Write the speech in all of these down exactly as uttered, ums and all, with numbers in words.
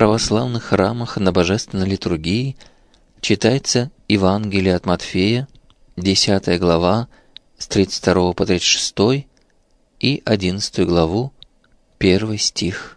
православных храмах на божественной литургии читается Евангелие от Матфея, десятая глава, с тридцать второго по тридцать шестой, и одиннадцатую главу, первый стих.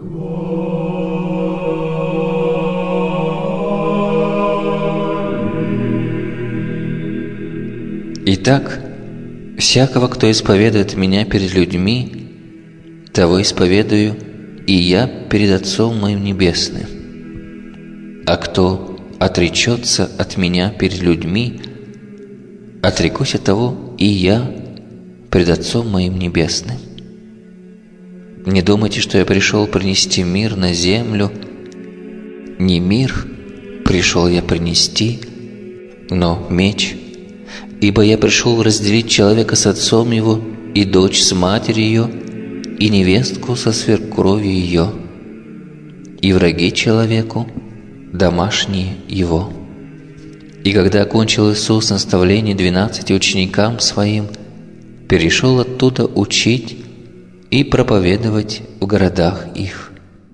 Итак, всякого, кто исповедует Меня перед людьми, того исповедую и Я перед Отцом Моим Небесным. А кто отречется от Меня перед людьми, отрекусь от того и Я пред Отцом Моим Небесным. Не думайте, что Я пришел принести мир на землю. Не мир пришел Я принести, но меч. Ибо Я пришел разделить человека с отцом его, и дочь с матерью ее, и невестку со сверкровью ее, и враги человеку домашние его. И когда окончил Иисус наставление двенадцати ученикам Своим, перешел оттуда учить и проповедовать в городах их.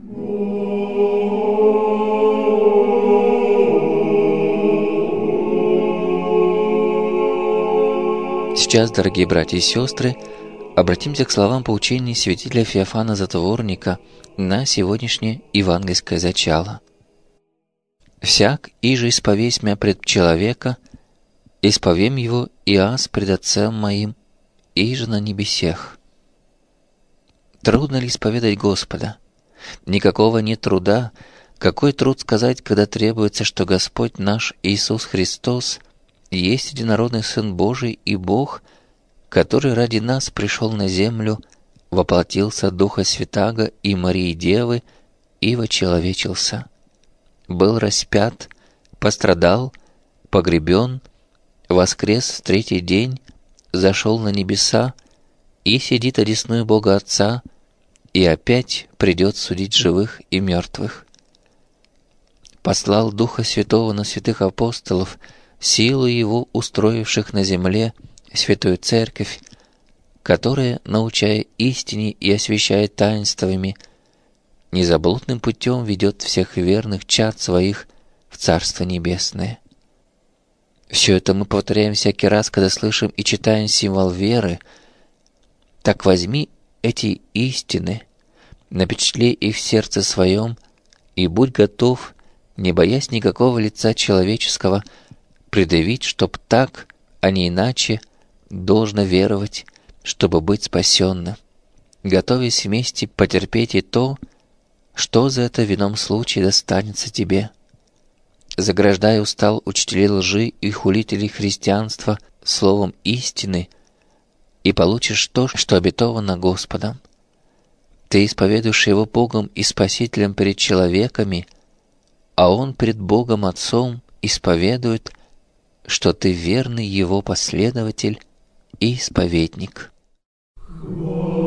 Сейчас, дорогие братья и сестры, обратимся к словам поучений святителя Феофана Затворника на сегодняшнее евангельское зачало. «Всяк, иже исповесть Мя пред человека, исповем его и аз пред Отцем Моим, иже на небесех». Трудно ли исповедать Господа? Никакого нет труда. Какой труд сказать, когда требуется, что Господь наш Иисус Христос есть единородный Сын Божий и Бог, который ради нас пришел на землю, воплотился от Духа Святаго и Марии Девы и вочеловечился, был распят, пострадал, погребен, воскрес в третий день, зашел на небеса и сидит одесную Бога Отца, и опять придет судить живых и мертвых. Послал Духа Святого на святых апостолов, силу Его устроивших на земле Святую Церковь, которая, научая истине и освящая таинствами, незаблудным путем ведет всех верных чад Своих в Царство Небесное. Все это мы повторяем всякий раз, когда слышим и читаем символ веры. Так возьми эти истины, напечатли их в сердце своем и будь готов, не боясь никакого лица человеческого, предъявить, чтоб так, а не иначе, должно веровать, чтобы быть спасенным, готовясь вместе потерпеть и то, что за это в ином случае достанется тебе. Заграждай устал учителей лжи и хулителей христианства словом истины, и получишь то, что обетовано Господом. Ты исповедуешь Его Богом и Спасителем перед человеками, а Он пред Богом Отцом исповедует, что ты верный Его последователь и исповедник.